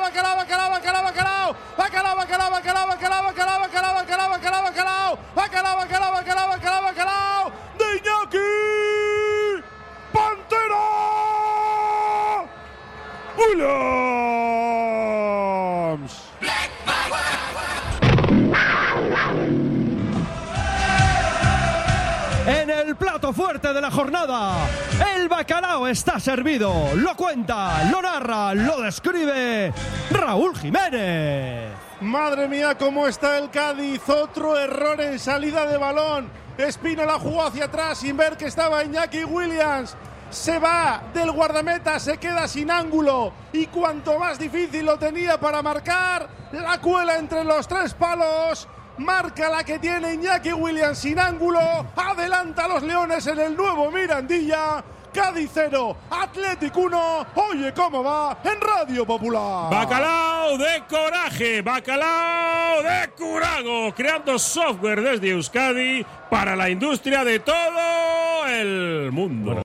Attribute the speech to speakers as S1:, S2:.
S1: de Iñaki Pantera Williams.
S2: En el plato fuerte de la jornada, el bacalao está servido. Lo cuenta, lo narra, lo describe Raúl Jiménez.
S1: Madre mía, cómo está el Cádiz. Otro error en salida de balón. Espino la jugó hacia atrás sin ver que estaba Iñaki Williams. Se va del guardameta, se queda sin ángulo. Y cuanto más difícil lo tenía para marcar, la cuela entre los tres palos. Marca la que tiene Iñaki Williams sin ángulo. Adelanta a los Leones en el nuevo Mirandilla. Cádiz 0, Athletic 1. Oye cómo va en Radio Popular.
S3: Bacalao de coraje, bacalao de curago, creando software desde Euskadi para la industria de todo el mundo.